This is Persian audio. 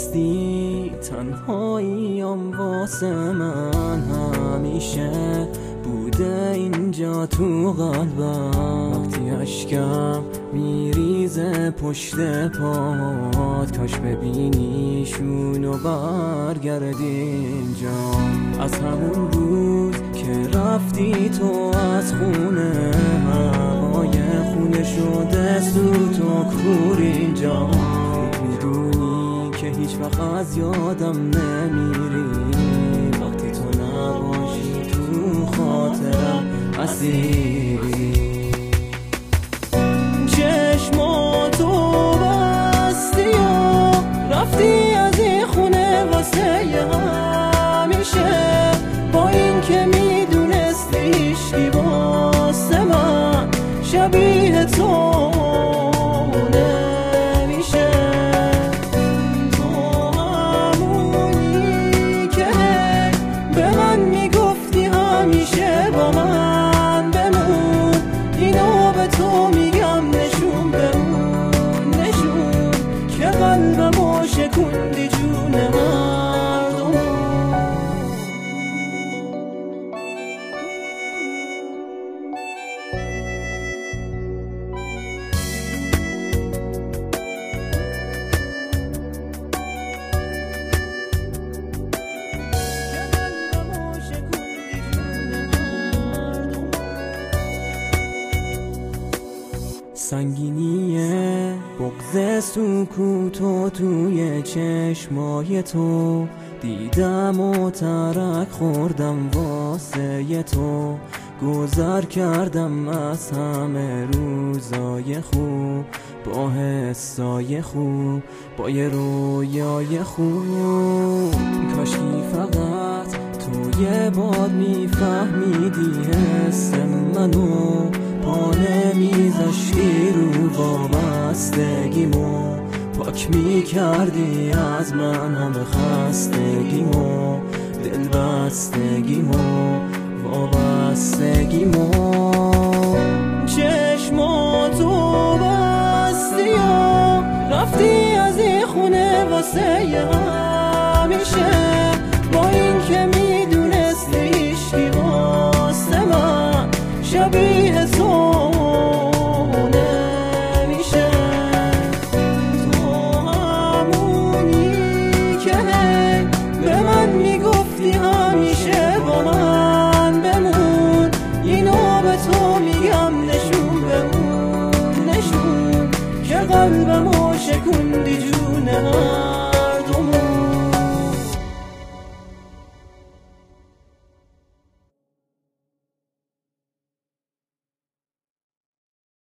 نیستی تنهاییم واسه من همیشه بوده اینجا تو قلبم. وقتی اشکم میریزه پشت پات کاش ببینیشونو برگردی اینجا. از همون روز که رفتی تو از خونه هوای خونه شده سوت و کور اینجا. میدونی که هیچ وقت از یادم نمیری وقتی تو نباشی تو خاطرم اسیری. چشماتو بستی و رفتی از این خونه واسه همیشه با این که میدونستی هیچکی واسه من شبیه تو نمیشه. تو همونی که به من میگفتی همیشه با من بمون. اینو به تو میگم نشون بمون نشون که قلبمو شکوندی جون مردم. سنگینیه بغض سکوت و توی چشمای تو دیدم و ترک خوردم واسه تو. گذر کردم از همه روزای خوب با حسای خوب با یه رویای خوب. کاشکی فقط تو یه بار میفهمیدی حس منو پا نمیذاشتی رو وابستگیمو پاک میکردی از من همه خستگیمو دلبستگیمو وابستگیمو. چشماتو بستی و رفتی از این خونه واسه همیشه با این که میدونستی هیچکی واسه من شبیه تو نمیشه. تو همونی که به من میگفتی همیشه با من بمون. اینو به تو میگم نشون بمون نشون که قلبمو شکوندی جون من.